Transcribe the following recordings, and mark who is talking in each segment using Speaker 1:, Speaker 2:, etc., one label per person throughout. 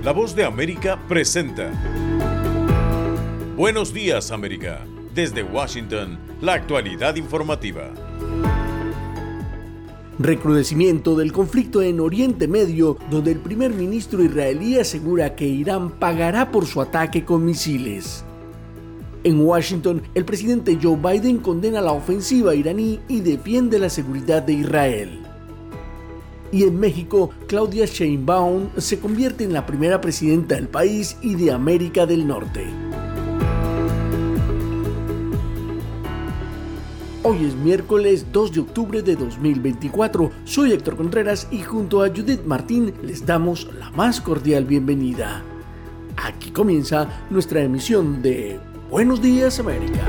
Speaker 1: La Voz de América presenta Buenos Días, América. Desde Washington, la actualidad informativa.
Speaker 2: Recrudecimiento del conflicto en Oriente Medio, donde el primer ministro israelí asegura que Irán pagará por su ataque con misiles. En Washington, el presidente Joe Biden condena la ofensiva iraní y defiende la seguridad de Israel. Y en México, Claudia Sheinbaum se convierte en la primera presidenta del país y de América del Norte. Hoy es miércoles 2 de octubre de 2024. Soy Héctor Contreras y junto a Judith Martín les damos la más cordial bienvenida. Aquí comienza nuestra emisión de Buenos Días, América.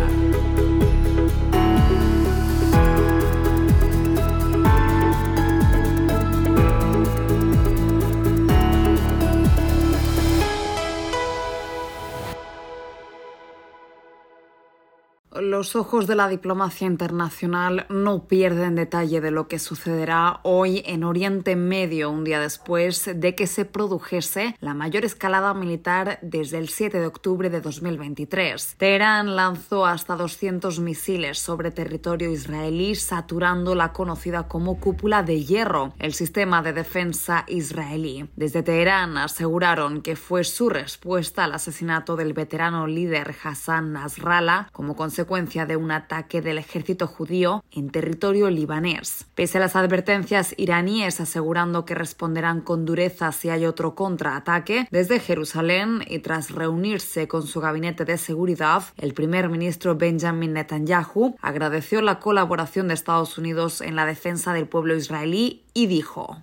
Speaker 3: Los ojos de la diplomacia internacional no pierden detalle de lo que sucederá hoy en Oriente Medio, un día después de que se produjese la mayor escalada militar desde el 7 de octubre de 2023. Teherán lanzó hasta 200 misiles sobre territorio israelí, saturando la conocida como Cúpula de Hierro, el sistema de defensa israelí. Desde Teherán aseguraron que fue su respuesta al asesinato del veterano líder Hassan Nasrallah como consecuencia de un ataque del ejército judío en territorio libanés. Pese a las advertencias iraníes asegurando que responderán con dureza si hay otro contraataque, desde Jerusalén y tras reunirse con su gabinete de seguridad, el primer ministro Benjamin Netanyahu agradeció la colaboración de Estados Unidos en la defensa del pueblo israelí y dijo: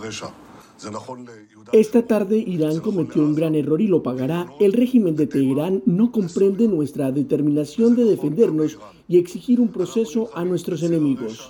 Speaker 2: Esta tarde Irán cometió un gran error y lo pagará. El régimen de Teherán no comprende nuestra determinación de defendernos y exigir un proceso a nuestros enemigos.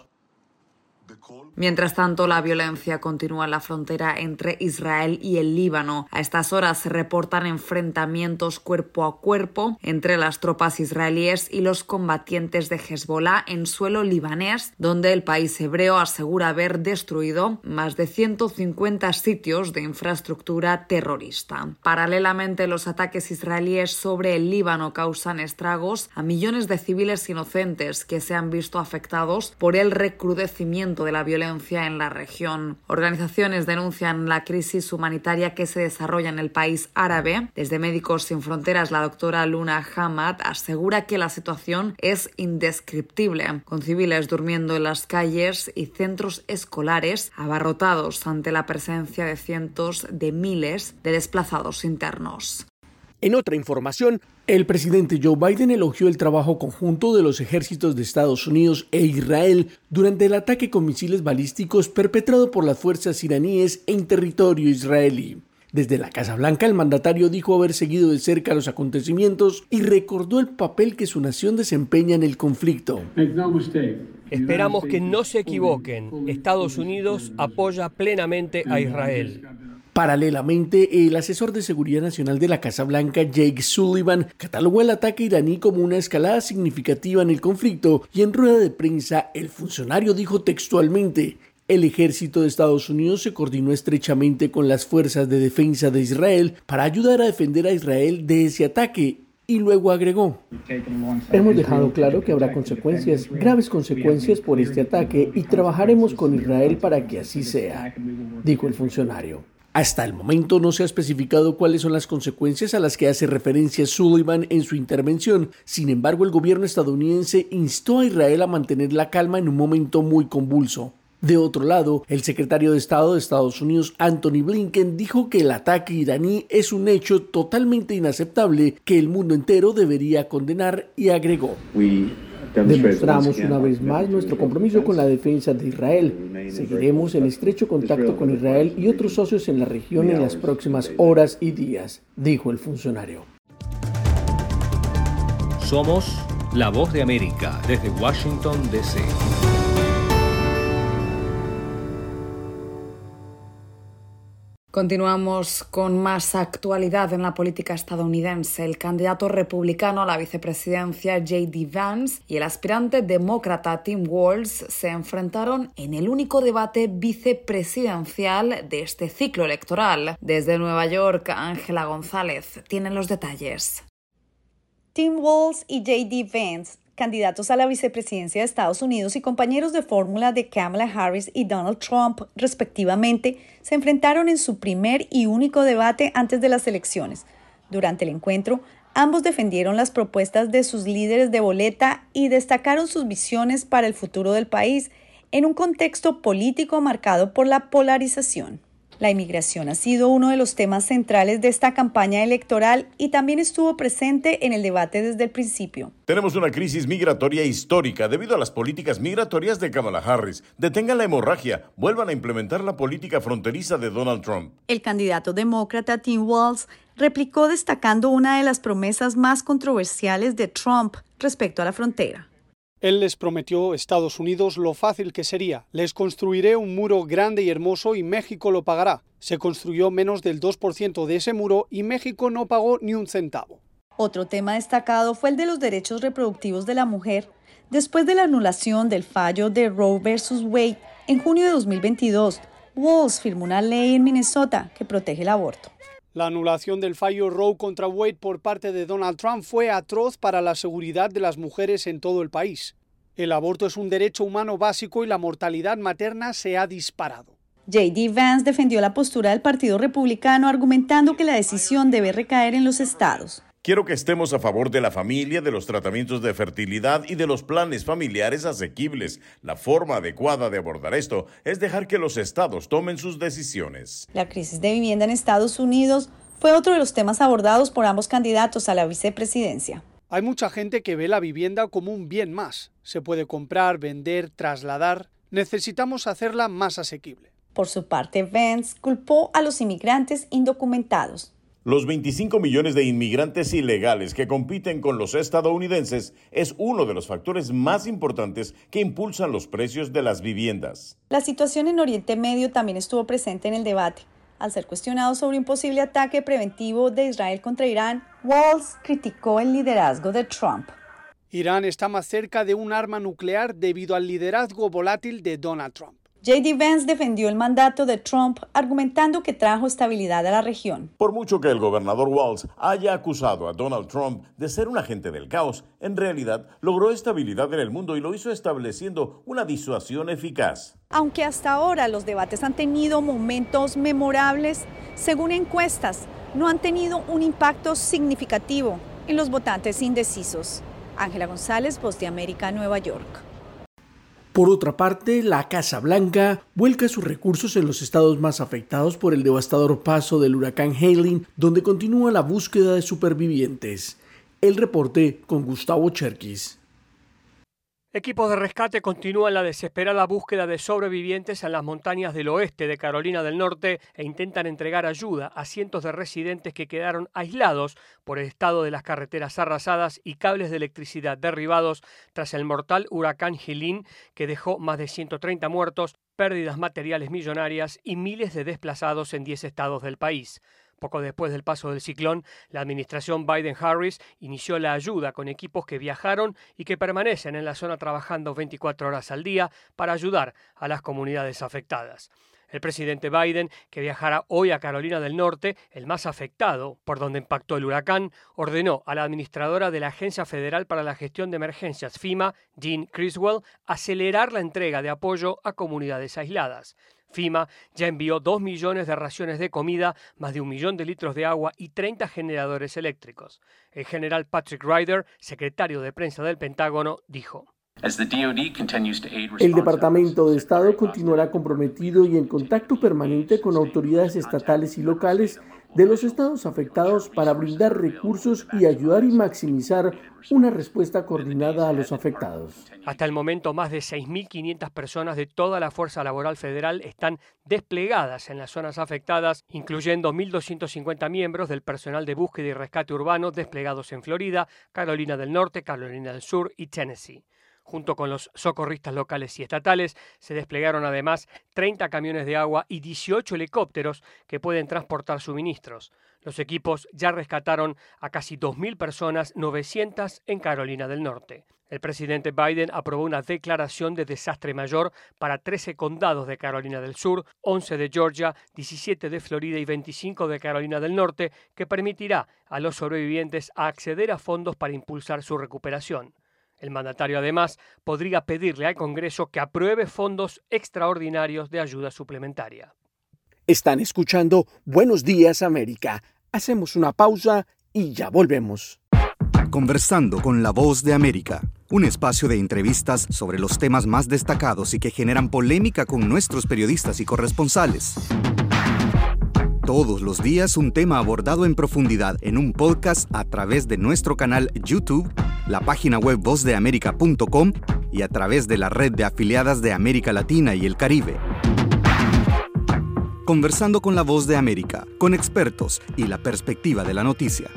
Speaker 3: Mientras tanto, la violencia continúa en la frontera entre Israel y el Líbano. A estas horas se reportan enfrentamientos cuerpo a cuerpo entre las tropas israelíes y los combatientes de Hezbollah en suelo libanés, donde el país hebreo asegura haber destruido más de 150 sitios de infraestructura terrorista. Paralelamente, los ataques israelíes sobre el Líbano causan estragos a millones de civiles inocentes que se han visto afectados por el recrudecimiento de la violencia en la región. Organizaciones denuncian la crisis humanitaria que se desarrolla en el país árabe. Desde Médicos Sin Fronteras, la doctora Luna Hamad asegura que la situación es indescriptible, con civiles durmiendo en las calles y centros escolares abarrotados ante la presencia de cientos de miles de desplazados internos.
Speaker 2: En otra información, el presidente Joe Biden elogió el trabajo conjunto de los ejércitos de Estados Unidos e Israel durante el ataque con misiles balísticos perpetrado por las fuerzas iraníes en territorio israelí. Desde la Casa Blanca, el mandatario dijo haber seguido de cerca los acontecimientos y recordó el papel que su nación desempeña en el conflicto.
Speaker 4: Esperamos que no se equivoquen. Estados Unidos apoya plenamente a Israel.
Speaker 2: Paralelamente, el asesor de Seguridad Nacional de la Casa Blanca, Jake Sullivan, catalogó el ataque iraní como una escalada significativa en el conflicto y en rueda de prensa el funcionario dijo textualmente: el ejército de Estados Unidos se coordinó estrechamente con las fuerzas de defensa de Israel para ayudar a defender a Israel de ese ataque. Y luego agregó: hemos dejado claro que habrá consecuencias, graves consecuencias por este ataque y trabajaremos con Israel para que así sea, dijo el funcionario. Hasta el momento no se ha especificado cuáles son las consecuencias a las que hace referencia Sullivan en su intervención. Sin embargo, el gobierno estadounidense instó a Israel a mantener la calma en un momento muy convulso. De otro lado, el secretario de Estado de Estados Unidos, Antony Blinken, dijo que el ataque iraní es un hecho totalmente inaceptable que el mundo entero debería condenar y agregó: demostramos una vez más nuestro compromiso con la defensa de Israel. Seguiremos en estrecho contacto con Israel y otros socios en la región en las próximas horas y días, dijo el funcionario.
Speaker 5: Somos La Voz de América desde Washington, D.C.
Speaker 3: Continuamos con más actualidad en la política estadounidense. El candidato republicano a la vicepresidencia J.D. Vance y el aspirante demócrata Tim Walz se enfrentaron en el único debate vicepresidencial de este ciclo electoral. Desde Nueva York, Ángela González tiene los detalles.
Speaker 6: Tim Walz y J.D. Vance, candidatos a la vicepresidencia de Estados Unidos y compañeros de fórmula de Kamala Harris y Donald Trump, respectivamente, se enfrentaron en su primer y único debate antes de las elecciones. Durante el encuentro, ambos defendieron las propuestas de sus líderes de boleta y destacaron sus visiones para el futuro del país en un contexto político marcado por la polarización. La inmigración ha sido uno de los temas centrales de esta campaña electoral y también estuvo presente en el debate desde el principio.
Speaker 1: Tenemos una crisis migratoria histórica debido a las políticas migratorias de Kamala Harris. Detengan la hemorragia, vuelvan a implementar la política fronteriza de Donald Trump.
Speaker 6: El candidato demócrata Tim Walz replicó destacando una de las promesas más controversiales de Trump respecto a la frontera.
Speaker 7: Él les prometió a Estados Unidos lo fácil que sería. Les construiré un muro grande y hermoso y México lo pagará. Se construyó menos del 2% de ese muro y México no pagó ni un centavo.
Speaker 6: Otro tema destacado fue el de los derechos reproductivos de la mujer. Después de la anulación del fallo de Roe vs. Wade en junio de 2022, Walz firmó una ley en Minnesota que protege el aborto.
Speaker 7: La anulación del fallo Roe contra Wade por parte de Donald Trump fue atroz para la seguridad de las mujeres en todo el país. El aborto es un derecho humano básico y la mortalidad materna se ha disparado.
Speaker 6: J.D. Vance defendió la postura del Partido Republicano argumentando que la decisión debe recaer en los estados.
Speaker 1: Quiero que estemos a favor de la familia, de los tratamientos de fertilidad y de los planes familiares asequibles. La forma adecuada de abordar esto es dejar que los estados tomen sus decisiones.
Speaker 6: La crisis de vivienda en Estados Unidos fue otro de los temas abordados por ambos candidatos a la vicepresidencia.
Speaker 7: Hay mucha gente que ve la vivienda como un bien más. Se puede comprar, vender, trasladar. Necesitamos hacerla más asequible.
Speaker 6: Por su parte, Vance culpó a los inmigrantes indocumentados.
Speaker 1: Los 25 millones de inmigrantes ilegales que compiten con los estadounidenses es uno de los factores más importantes que impulsan los precios de las viviendas.
Speaker 6: La situación en Oriente Medio también estuvo presente en el debate. Al ser cuestionado sobre un posible ataque preventivo de Israel contra Irán, Walz criticó el liderazgo de Trump.
Speaker 7: Irán está más cerca de un arma nuclear debido al liderazgo volátil de Donald Trump.
Speaker 6: J.D. Vance defendió el mandato de Trump, argumentando que trajo estabilidad a la región.
Speaker 1: Por mucho que el gobernador Walz haya acusado a Donald Trump de ser un agente del caos, en realidad logró estabilidad en el mundo y lo hizo estableciendo una disuasión eficaz.
Speaker 6: Aunque hasta ahora los debates han tenido momentos memorables, según encuestas, no han tenido un impacto significativo en los votantes indecisos. Ángela González, Voz de América, Nueva York.
Speaker 2: Por otra parte, la Casa Blanca vuelca sus recursos en los estados más afectados por el devastador paso del huracán Helene, donde continúa la búsqueda de supervivientes. El reporte con Gustavo Cherkis.
Speaker 4: Equipos de rescate continúan la desesperada búsqueda de sobrevivientes en las montañas del oeste de Carolina del Norte e intentan entregar ayuda a cientos de residentes que quedaron aislados por el estado de las carreteras arrasadas y cables de electricidad derribados tras el mortal huracán Helene, que dejó más de 130 muertos, pérdidas materiales millonarias y miles de desplazados en 10 estados del país. Poco después del paso del ciclón, la administración Biden-Harris inició la ayuda con equipos que viajaron y que permanecen en la zona trabajando 24 horas al día para ayudar a las comunidades afectadas. El presidente Biden, que viajará hoy a Carolina del Norte, el más afectado por donde impactó el huracán, ordenó a la administradora de la Agencia Federal para la Gestión de Emergencias, FEMA, Jean Criswell, acelerar la entrega de apoyo a comunidades aisladas. FEMA ya envió 2 millones de raciones de comida, más de 1 millón de litros de agua y 30 generadores eléctricos. El general Patrick Ryder, secretario de prensa del Pentágono, dijo:
Speaker 2: El Departamento de Estado continuará comprometido y en contacto permanente con autoridades estatales y locales de los estados afectados para brindar recursos y ayudar y maximizar una respuesta coordinada a los afectados.
Speaker 4: Hasta el momento, más de 6.500 personas de toda la Fuerza Laboral Federal están desplegadas en las zonas afectadas, incluyendo 1.250 miembros del personal de búsqueda y rescate urbano desplegados en Florida, Carolina del Norte, Carolina del Sur y Tennessee. Junto con los socorristas locales y estatales, se desplegaron además 30 camiones de agua y 18 helicópteros que pueden transportar suministros. Los equipos ya rescataron a casi 2.000 personas, 900 en Carolina del Norte. El presidente Biden aprobó una declaración de desastre mayor para 13 condados de Carolina del Sur, 11 de Georgia, 17 de Florida y 25 de Carolina del Norte, que permitirá a los sobrevivientes acceder a fondos para impulsar su recuperación. El mandatario además podría pedirle al Congreso que apruebe fondos extraordinarios de ayuda suplementaria.
Speaker 2: Están escuchando Buenos Días América. Hacemos una pausa y ya volvemos.
Speaker 8: Conversando con la Voz de América, un espacio de entrevistas sobre los temas más destacados y que generan polémica con nuestros periodistas y corresponsales. Todos los días un tema abordado en profundidad en un podcast a través de nuestro canal YouTube, la página web vozdeamerica.com y a través de la red de afiliadas de América Latina y el Caribe. Conversando con la Voz de América, con expertos y la perspectiva de la noticia.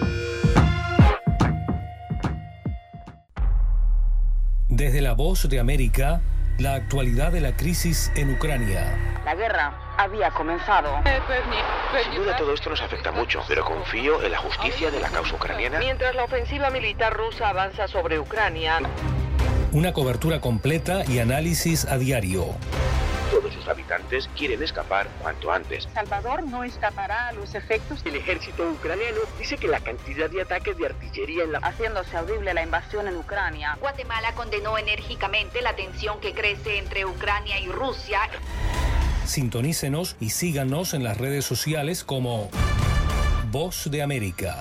Speaker 5: Desde la Voz de América, la actualidad de la crisis en Ucrania.
Speaker 9: La guerra había comenzado.
Speaker 10: Sin duda todo esto nos afecta mucho, pero confío en la justicia de la causa ucraniana.
Speaker 9: Mientras la ofensiva militar rusa avanza sobre Ucrania.
Speaker 5: Una cobertura completa y análisis a diario.
Speaker 10: Todos sus habitantes quieren escapar cuanto antes.
Speaker 9: Salvador no escapará a los efectos.
Speaker 10: El ejército ucraniano dice que la cantidad de ataques de artillería en la...
Speaker 9: haciéndose audible la invasión en Ucrania.
Speaker 11: Guatemala condenó enérgicamente la tensión que crece entre Ucrania y Rusia.
Speaker 5: Sintonícenos y síganos en las redes sociales como Voz de América.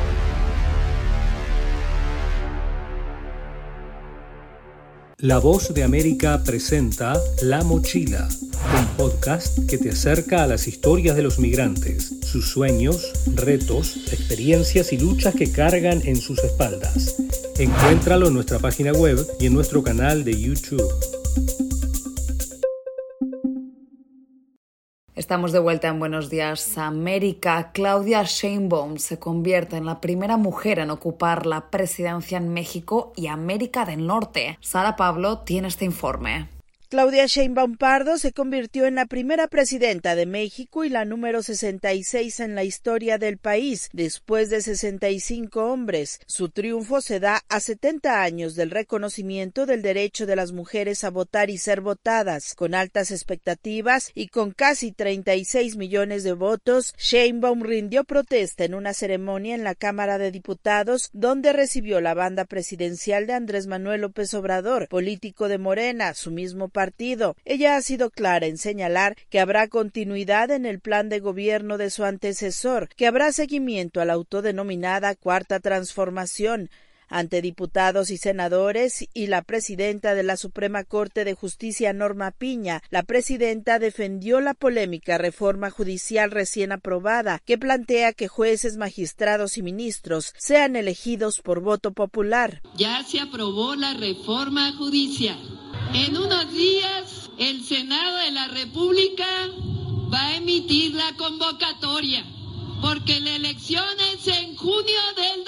Speaker 5: La Voz de América presenta La Mochila, un podcast que te acerca a las historias de los migrantes, sus sueños, retos, experiencias y luchas que cargan en sus espaldas. Encuéntralo en nuestra página web y en nuestro canal de YouTube.
Speaker 3: Estamos de vuelta en Buenos Días América. Claudia Sheinbaum se convierte en la primera mujer en ocupar la presidencia en México y América del Norte. Sara Pablo tiene este informe.
Speaker 12: Claudia Sheinbaum Pardo se convirtió en la primera presidenta de México y la número 66 en la historia del país, después de 65 hombres. Su triunfo se da a 70 años del reconocimiento del derecho de las mujeres a votar y ser votadas. Con altas expectativas y con casi 36 millones de votos, Sheinbaum rindió protesta en una ceremonia en la Cámara de Diputados, donde recibió la banda presidencial de Andrés Manuel López Obrador, político de Morena, su mismo partido. Ella ha sido clara en señalar que habrá continuidad en el plan de gobierno de su antecesor, que habrá seguimiento a la autodenominada Cuarta Transformación. Ante diputados y senadores y la presidenta de la Suprema Corte de Justicia, Norma Piña, la presidenta defendió la polémica reforma judicial recién aprobada, que plantea que jueces, magistrados y ministros sean elegidos por voto popular.
Speaker 13: Ya se aprobó la reforma judicial. En unos días, el Senado de la República va a emitir la convocatoria, porque la elección es en junio del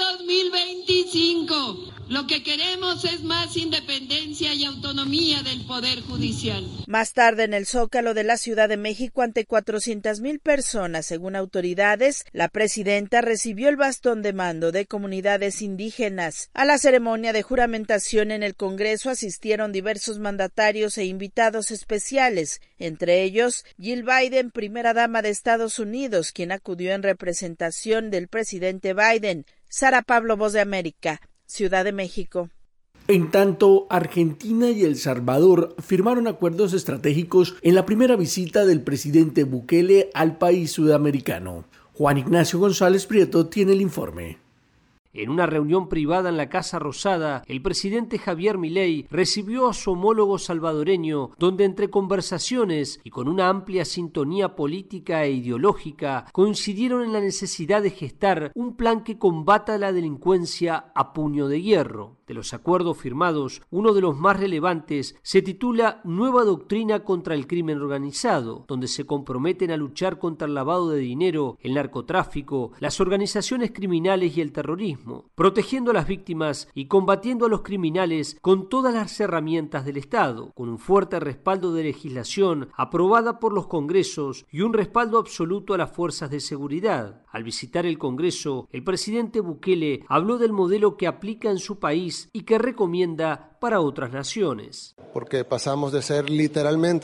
Speaker 13: 2025. Lo que queremos es más independencia y autonomía del Poder Judicial.
Speaker 12: Más tarde, en el Zócalo de la Ciudad de México, ante 400,000 personas, según autoridades, la presidenta recibió el bastón de mando de comunidades indígenas. A la ceremonia de juramentación en el Congreso asistieron diversos mandatarios e invitados especiales, entre ellos Jill Biden, primera dama de Estados Unidos, quien acudió en representación del presidente Biden. Sara Pablo, Voz de América, Ciudad de México.
Speaker 2: En tanto, Argentina y El Salvador firmaron acuerdos estratégicos en la primera visita del presidente Bukele al país sudamericano. Juan Ignacio González Prieto tiene el informe.
Speaker 4: En una reunión privada en la Casa Rosada, el presidente Javier Milei recibió a su homólogo salvadoreño, donde entre conversaciones y con una amplia sintonía política e ideológica, coincidieron en la necesidad de gestar un plan que combata la delincuencia a puño de hierro.
Speaker 14: De los acuerdos firmados, uno de los más relevantes se titula Nueva Doctrina contra el Crimen Organizado, donde se comprometen a luchar contra el lavado de dinero, el narcotráfico, las organizaciones criminales y el terrorismo, protegiendo a las víctimas y combatiendo a los criminales con todas las herramientas del Estado, con un fuerte respaldo de legislación aprobada por los congresos y un respaldo absoluto a las fuerzas de seguridad. Al visitar el Congreso, el presidente Bukele habló del modelo que aplica en su país y que recomienda para otras naciones.
Speaker 15: Porque pasamos de ser literalmente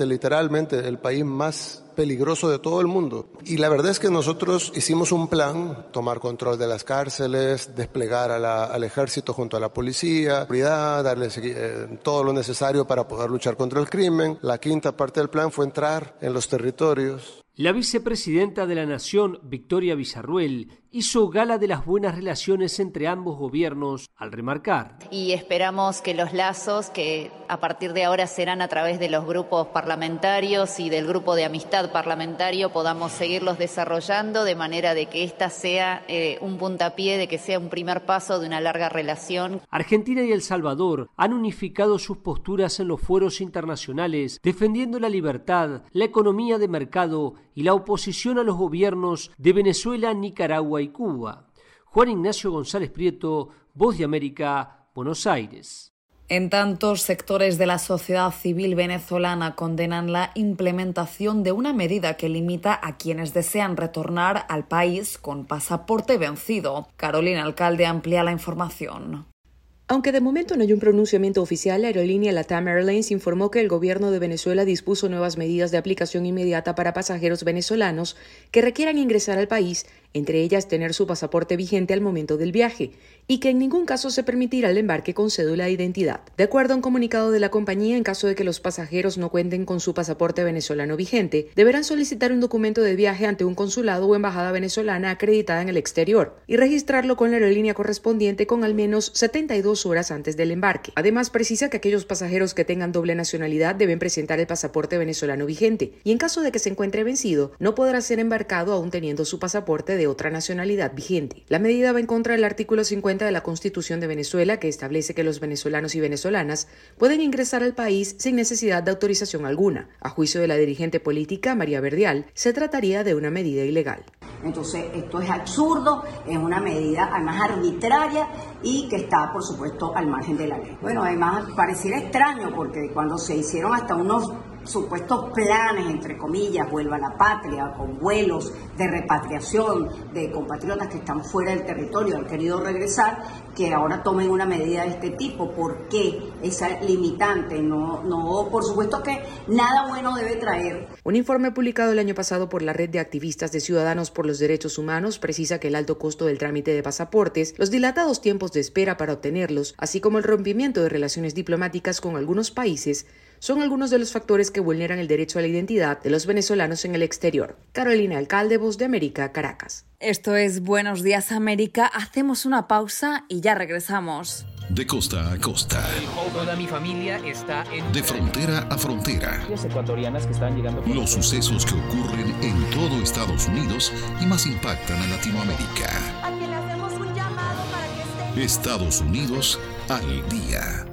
Speaker 15: el país más peligroso de todo el mundo. Y la verdad es que nosotros hicimos un plan, tomar control de las cárceles, desplegar al ejército junto a la policía, darles todo lo necesario para poder luchar contra el crimen. La quinta parte del plan fue entrar en los territorios.
Speaker 14: La vicepresidenta de la Nación, Victoria Villarruel, hizo gala de las buenas relaciones entre ambos gobiernos al remarcar.
Speaker 16: Y esperamos que los lazos, que a partir de ahora serán a través de los grupos parlamentarios y del grupo de amistad parlamentario, podamos seguirlos desarrollando de manera de que esta sea un puntapié, de que sea un primer paso de una larga relación.
Speaker 14: Argentina y El Salvador han unificado sus posturas en los foros internacionales, defendiendo la libertad, la economía de mercado y la oposición a los gobiernos de Venezuela, Nicaragua y Cuba. Juan Ignacio González Prieto, Voz de América, Buenos Aires.
Speaker 3: En tanto, sectores de la sociedad civil venezolana condenan la implementación de una medida que limita a quienes desean retornar al país con pasaporte vencido. Carolina Alcalde amplía la información.
Speaker 17: Aunque de momento no hay un pronunciamiento oficial, la aerolínea LATAM Airlines informó que el gobierno de Venezuela dispuso nuevas medidas de aplicación inmediata para pasajeros venezolanos que requieran ingresar al país, entre ellas tener su pasaporte vigente al momento del viaje, y que en ningún caso se permitirá el embarque con cédula de identidad. De acuerdo a un comunicado de la compañía, en caso de que los pasajeros no cuenten con su pasaporte venezolano vigente, deberán solicitar un documento de viaje ante un consulado o embajada venezolana acreditada en el exterior y registrarlo con la aerolínea correspondiente con al menos 72 horas antes del embarque. Además, precisa que aquellos pasajeros que tengan doble nacionalidad deben presentar el pasaporte venezolano vigente y en caso de que se encuentre vencido, no podrá ser embarcado aún teniendo su pasaporte de otra nacionalidad vigente. La medida va en contra del artículo 50 de la Constitución de Venezuela, que establece que los venezolanos y venezolanas pueden ingresar al país sin necesidad de autorización alguna. A juicio de la dirigente política María Verdial, se trataría de una medida ilegal.
Speaker 18: Entonces, esto es absurdo, es una medida además arbitraria y que está, por supuesto, al margen de la ley. Bueno, además pareciera extraño porque cuando se hicieron hasta unos supuestos planes, entre comillas, vuelva a la patria, con vuelos de repatriación de compatriotas que están fuera del territorio, han querido regresar, que ahora tomen una medida de este tipo. ¿Por qué esa limitante? No, por supuesto que nada bueno debe traer.
Speaker 17: Un informe publicado el año pasado por la Red de Activistas de Ciudadanos por los Derechos Humanos precisa que el alto costo del trámite de pasaportes, los dilatados tiempos de espera para obtenerlos, así como el rompimiento de relaciones diplomáticas con algunos países, son algunos de los factores que vulneran el derecho a la identidad de los venezolanos en el exterior. Carolina Alcalde, Voz de América, Caracas.
Speaker 3: Esto es Buenos Días América. Hacemos una pausa y ya regresamos.
Speaker 19: De costa a costa.
Speaker 20: Toda mi familia está en...
Speaker 19: De frontera a frontera.
Speaker 20: Ecuatorianas que están llegando...
Speaker 19: Los sucesos que ocurren en todo Estados Unidos y más impactan a Latinoamérica.
Speaker 21: A quien le hacemos un llamado para que estén...
Speaker 19: Estados Unidos al día.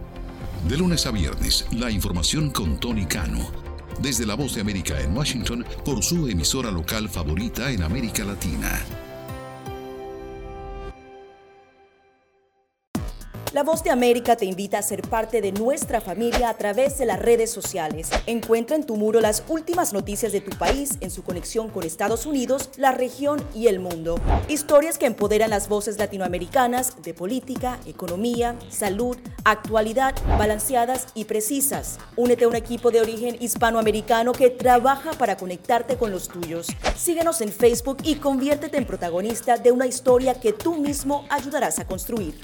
Speaker 19: De lunes a viernes, la información con Tony Cano. Desde La Voz de América en Washington, por su emisora local favorita en América Latina.
Speaker 22: La Voz de América te invita a ser parte de nuestra familia a través de las redes sociales. Encuentra en tu muro las últimas noticias de tu país en su conexión con Estados Unidos, la región y el mundo. Historias que empoderan las voces latinoamericanas de política, economía, salud, actualidad, balanceadas y precisas. Únete a un equipo de origen hispanoamericano que trabaja para conectarte con los tuyos. Síguenos en Facebook y conviértete en protagonista de una historia que tú mismo ayudarás a construir.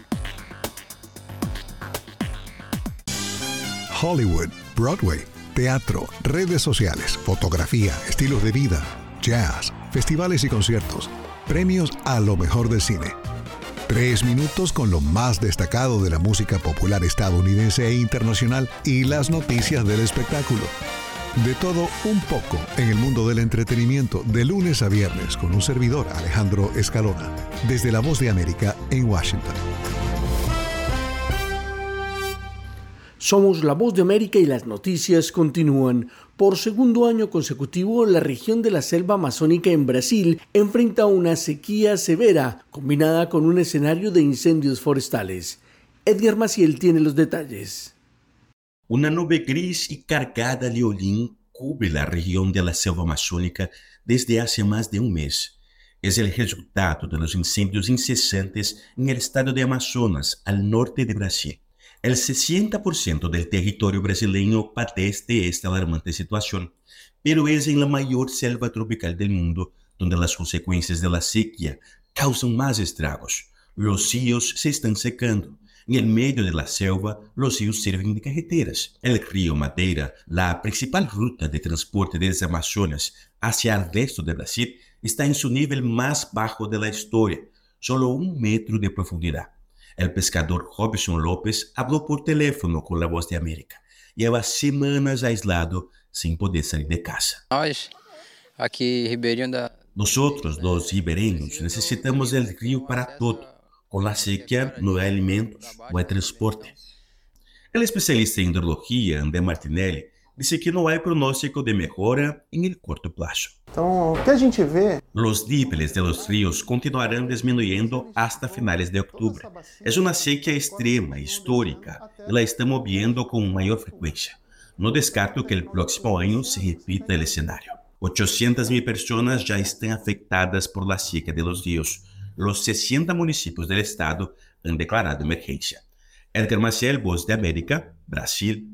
Speaker 23: Hollywood, Broadway, teatro, redes sociales, fotografía, estilos de vida, jazz, festivales y conciertos, premios a lo mejor del cine. 3 minutos con lo más destacado de la música popular estadounidense e internacional y las noticias del espectáculo. De todo un poco en el mundo del entretenimiento de lunes a viernes con un servidor, Alejandro Escalona, desde La Voz de América en Washington.
Speaker 2: Somos La Voz de América y las noticias continúan. Por segundo año consecutivo, la región de la selva amazónica en Brasil enfrenta una sequía severa, combinada con un escenario de incendios forestales. Edgar Maciel tiene los detalles.
Speaker 1: Una nube gris y cargada de hollín cubre la región de la selva amazónica desde hace más de un mes. Es el resultado de los incendios incesantes en el estado de Amazonas, al norte de Brasil. El 60% del territorio brasileño padece esta alarmante situación, pero es en la mayor selva tropical del mundo donde las consecuencias de la sequía causan más estragos. Los ríos se están secando. En el medio de la selva, los ríos sirven de carreteras. El río Madeira, la principal ruta de transporte desde Amazonas hacia el resto de Brasil, está en su nivel más bajo de la historia, solo 1 metro de profundidad. El pescador Robson López habló por teléfono con La Voz de América. Lleva semanas aislado sin poder salir de casa. Nosotros, los ribereños, necesitamos el río para todo. Con la sequía no hay alimentos, no hay transporte. El especialista en hidrología, André Martinelli, dice que no hay pronóstico de mejora en el corto plazo. Los níveles de los ríos continuarán disminuyendo hasta finales de octubre. Es una sequía extrema, histórica, y la estamos viendo con mayor frecuencia. No descarto que el próximo año se repita el escenario. 800.000 personas ya están afectadas por la sequía de los ríos. Los 60 municipios del estado han declarado emergencia. Edgar Maciel, Voz de América, Brasil.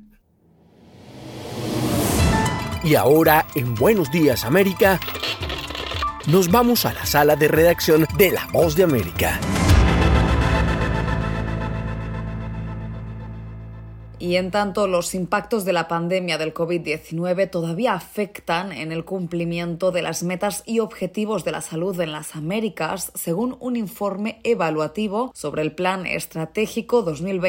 Speaker 2: Y ahora, en Buenos Días América, nos vamos a la sala de redacción de La Voz de América.
Speaker 3: Y en tanto, los impactos de la pandemia del COVID-19 todavía afectan en el cumplimiento de las metas y objetivos de la salud en las Américas, según un informe evaluativo sobre el Plan Estratégico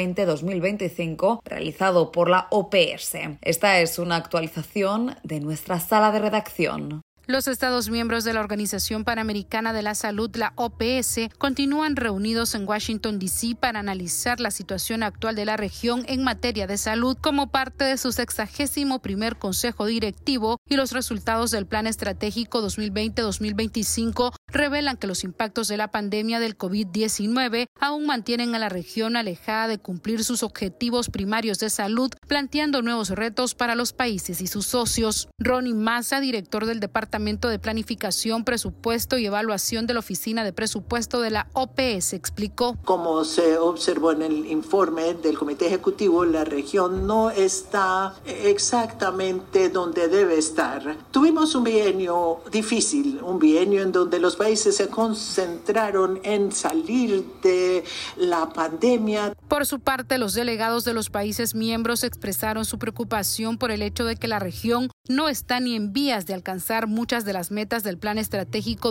Speaker 3: 2020-2025 realizado por la OPS. Esta es una actualización de nuestra sala de redacción.
Speaker 6: Los Estados miembros de la Organización Panamericana de la Salud, la OPS, continúan reunidos en Washington, D.C. para analizar la situación actual de la región en materia de salud como parte de su 61º Consejo Directivo, y los resultados del Plan Estratégico 2020-2025 revelan que los impactos de la pandemia del COVID-19 aún mantienen a la región alejada de cumplir sus objetivos primarios de salud, planteando nuevos retos para los países y sus socios. Ronnie Massa, director del Departamento de Planificación, Presupuesto y Evaluación de la Oficina de Presupuesto de la OPS, explicó.
Speaker 7: Como se observó en el informe del Comité Ejecutivo, la región no está exactamente donde debe estar. Tuvimos un bienio difícil, un bienio en donde los países se concentraron en salir de la pandemia.
Speaker 6: Por su parte, los delegados de los países miembros expresaron su preocupación por el hecho de que la región no está ni en vías de alcanzar muchas de las metas del Plan Estratégico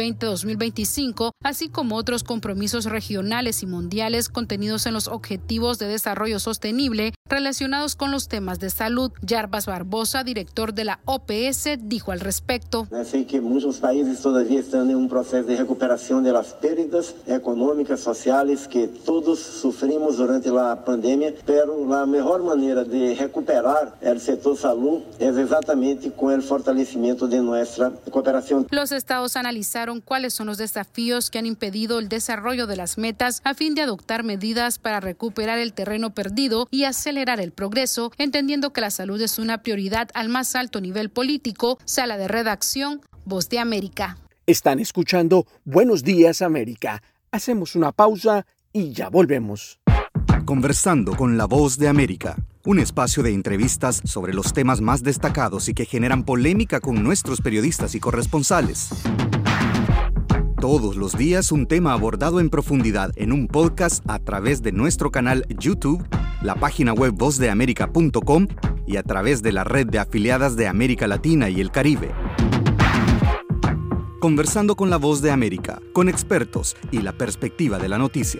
Speaker 6: 2020-2025, así como otros compromisos regionales y mundiales contenidos en los Objetivos de Desarrollo Sostenible relacionados con los temas de salud. Jarbas Barbosa, director de la OPS, dijo al respecto.
Speaker 24: Sé que muchos países todavía están en un proceso de recuperación de las pérdidas económicas, sociales que todos sufrimos durante la pandemia, pero la mejor manera de recuperar el sector salud es exactamente con el fortalecimiento de nuestra cooperación.
Speaker 6: Los estados analizaron cuáles son los desafíos que han impedido el desarrollo de las metas a fin de adoptar medidas para recuperar el terreno perdido y acelerar el progreso, entendiendo que la salud es una prioridad al más alto nivel político. Sala de redacción, Voz de América.
Speaker 2: Están escuchando Buenos Días América. Hacemos una pausa y ya volvemos.
Speaker 8: Conversando con La Voz de América, un espacio de entrevistas sobre los temas más destacados y que generan polémica con nuestros periodistas y corresponsales. Todos los días un tema abordado en profundidad en un podcast a través de nuestro canal YouTube, la página web vozdeamerica.com y a través de la red de afiliadas de América Latina y el Caribe. Conversando con La Voz de América, con expertos y la perspectiva de la noticia.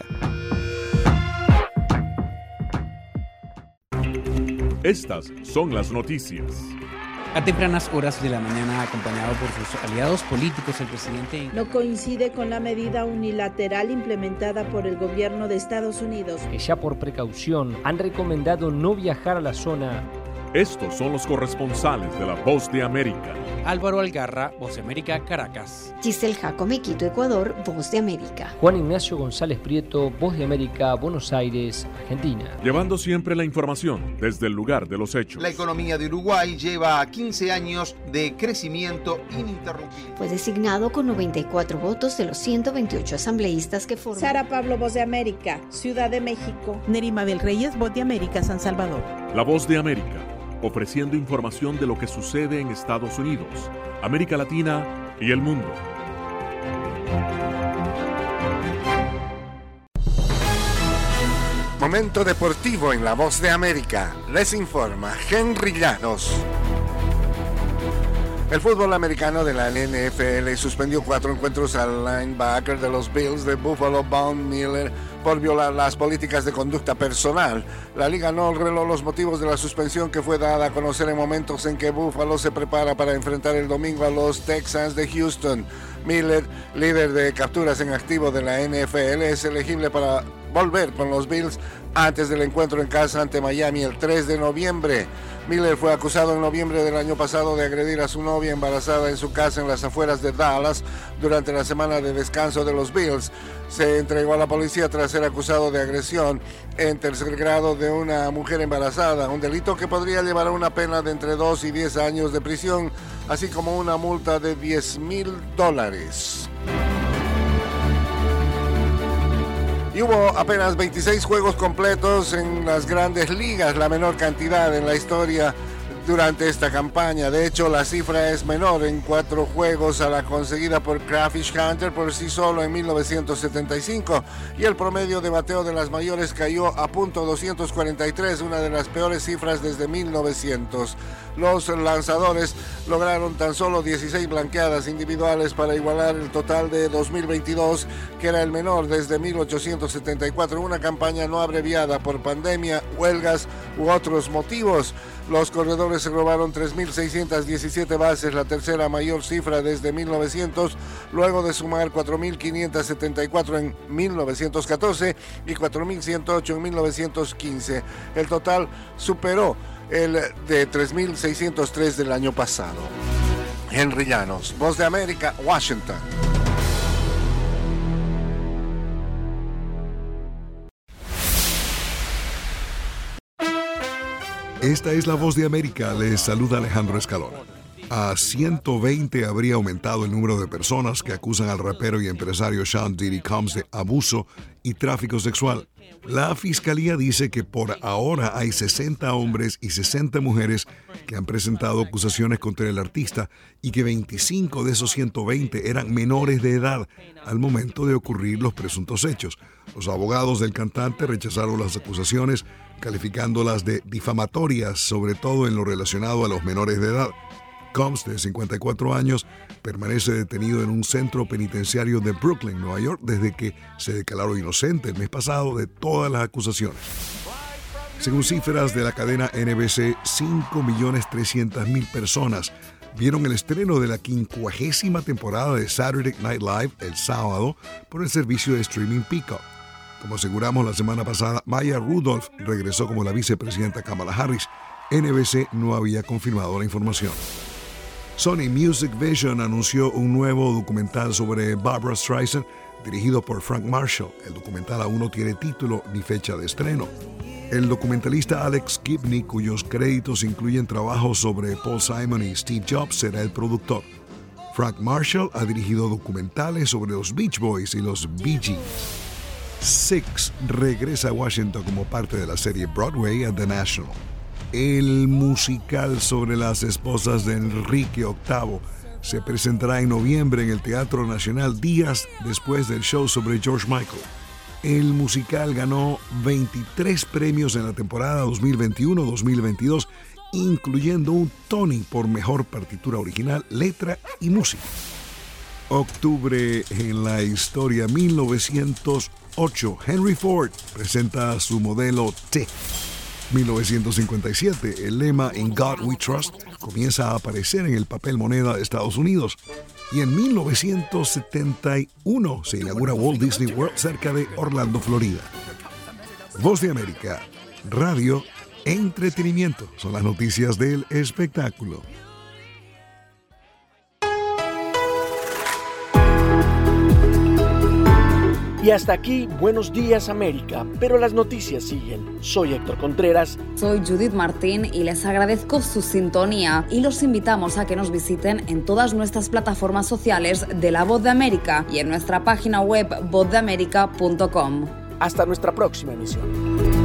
Speaker 25: Estas son las noticias.
Speaker 5: A tempranas horas de la mañana, acompañado por sus aliados políticos, el presidente
Speaker 12: no coincide con la medida unilateral implementada por el gobierno de Estados Unidos,
Speaker 14: que ya por precaución han recomendado no viajar a la zona.
Speaker 9: Estos son los corresponsales de La Voz de América.
Speaker 5: Álvaro Algarra, Voz de América, Caracas.
Speaker 10: Giselle Jacome, Quito, Ecuador, Voz de América.
Speaker 14: Juan Ignacio González Prieto, Voz de América, Buenos Aires, Argentina.
Speaker 9: Llevando siempre la información desde el lugar de los hechos.
Speaker 11: La economía de Uruguay lleva 15 años de crecimiento ininterrumpido.
Speaker 10: Fue designado con 94 votos de los 128 asambleístas que forman.
Speaker 12: Sara Pablo, Voz de América, Ciudad de México.
Speaker 25: Nerimabel Reyes, Voz de América, San Salvador.
Speaker 9: La Voz de América, ofreciendo información de lo que sucede en Estados Unidos, América Latina y el mundo.
Speaker 26: Momento deportivo en La Voz de América. Les informa Henry Llanos. El fútbol americano de la NFL suspendió 4 encuentros al linebacker de los Bills de Buffalo, Von Miller, por violar las políticas de conducta personal. La liga no reveló los motivos de la suspensión, que fue dada a conocer en momentos en que Buffalo se prepara para enfrentar el domingo a los Texans de Houston. Miller, líder de capturas en activo de la NFL, es elegible para volver con los Bills antes del encuentro en casa ante Miami el 3 de noviembre. Miller fue acusado en noviembre del año pasado de agredir a su novia embarazada en su casa en las afueras de Dallas durante la semana de descanso de los Bills. Se entregó a la policía tras ser acusado de agresión en tercer grado de una mujer embarazada, un delito que podría llevar a una pena de entre 2 y 10 años de prisión, así como una multa de $10,000. Y hubo apenas 26 juegos completos en las grandes ligas, la menor cantidad en la historia durante esta campaña. De hecho, la cifra es menor en 4 juegos a la conseguida por Crawfish Hunter por sí solo en 1975, y el promedio de bateo de las mayores cayó a .243, una de las peores cifras desde 1900. Los lanzadores lograron tan solo 16 blanqueadas individuales para igualar el total de 2022, que era el menor desde 1874, una campaña no abreviada por pandemia, huelgas u otros motivos. Los corredores se robaron 3.617 bases, la tercera mayor cifra desde 1900, luego de sumar 4.574 en 1914 y 4.108 en 1915. El total superó el de 3.603 del año pasado. Henry Llanos, Voz de América, Washington.
Speaker 23: Esta es La Voz de América, les saluda Alejandro Escalona. A 120 habría aumentado el número de personas que acusan al rapero y empresario Sean Diddy Combs de abuso y tráfico sexual. La fiscalía dice que por ahora hay 60 hombres y 60 mujeres que han presentado acusaciones contra el artista, y que 25 de esos 120 eran menores de edad al momento de ocurrir los presuntos hechos. Los abogados del cantante rechazaron las acusaciones, calificándolas de difamatorias, sobre todo en lo relacionado a los menores de edad. Combs, de 54 años, permanece detenido en un centro penitenciario de Brooklyn, Nueva York, desde que se declaró inocente el mes pasado de todas las acusaciones. Según cifras de la cadena NBC, 5.300.000 personas vieron el estreno de la 50ª temporada de Saturday Night Live el sábado por el servicio de streaming Peacock. Como aseguramos la semana pasada, Maya Rudolph regresó como la vicepresidenta Kamala Harris. NBC no había confirmado la información. Sony Music Vision anunció un nuevo documental sobre Barbra Streisand, dirigido por Frank Marshall. El documental aún no tiene título ni fecha de estreno. El documentalista Alex Gibney, cuyos créditos incluyen trabajos sobre Paul Simon y Steve Jobs, será el productor. Frank Marshall ha dirigido documentales sobre los Beach Boys y los Bee Gees. Six regresa a Washington como parte de la serie Broadway at the National. El musical sobre las esposas de Enrique VIII se presentará en noviembre en el Teatro Nacional, días después del show sobre George Michael. El musical ganó 23 premios en la temporada 2021-2022, incluyendo un Tony por mejor partitura original, letra y música. Octubre en la historia. 1908, Henry Ford presenta su modelo T. 1957, el lema In God We Trust comienza a aparecer en el papel moneda de Estados Unidos. Y en 1971 se inaugura Walt Disney World cerca de Orlando, Florida. Voz de América, radio, entretenimiento, son las noticias del espectáculo.
Speaker 2: Y hasta aquí, Buenos Días América, pero las noticias siguen. Soy Héctor Contreras.
Speaker 3: Soy Judith Martín y les agradezco su sintonía y los invitamos a que nos visiten en todas nuestras plataformas sociales de La Voz de América y en nuestra página web vozdeamerica.com.
Speaker 2: Hasta nuestra próxima emisión.